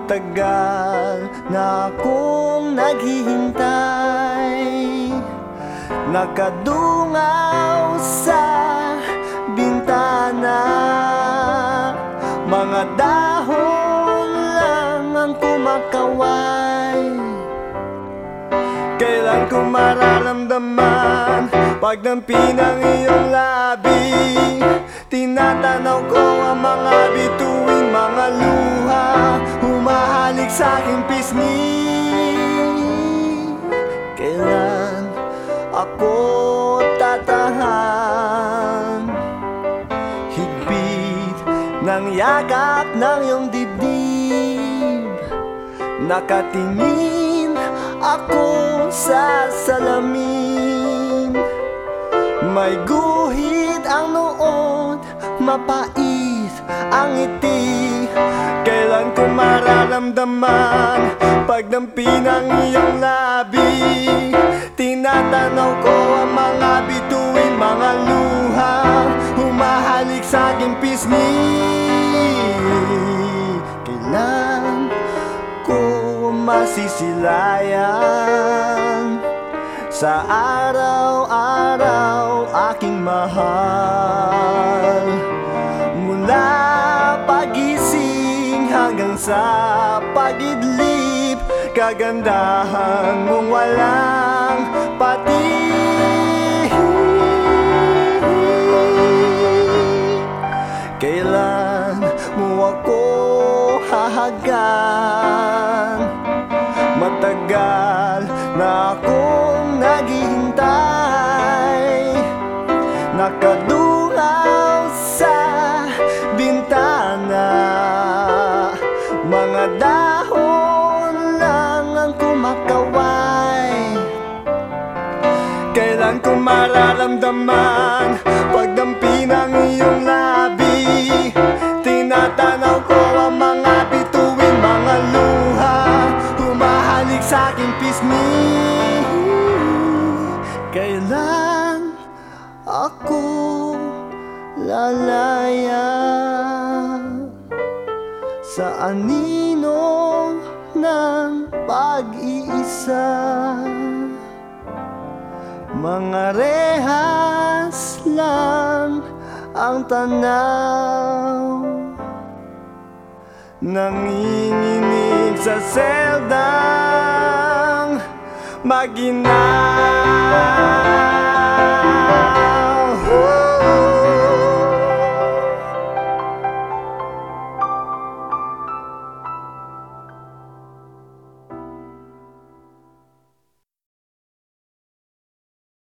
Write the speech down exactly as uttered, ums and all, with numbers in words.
Matagal na akong naghihintay, nakadungaw sa bintana. Mga dahon lang ang kumakaway. Kailan ko mararamdaman pagdampi ng iyong labi? Tinatanaw ko ang mga bituin, mga luha humahalik sa aking pisngi. Kailan ako tatahan? Higpit ng yakap ng iyong dibdib, nakatingin ako sa salamin. May guhit ang noon, mapait ang ngiti. Kailan ko mararamdaman pagdampi ng iyong labi? Tinatanaw ko ang mga bituin, mga luha humahalik sa aking pisngi. Kailan ko masisilayan sa araw-araw aking mahal? Mula pagising hanggang sa pagidlip, kagandahan mong walang patid. Kailan mo ako hahagan? Matagal na akong naghihintay, nakadungaw sa bintana. Mga dahon lang ang kumakaway. Kailan ko mararamdaman pagdampi ng iyong labi? Tinatanaw ko ang mga bituin, mga luha humahalik sa aking pisngi. Kailan ako lalaya sa anino ng pag-iisa? Mga rehas lang ang tanaw, nanginginig sa seldang mag-ina.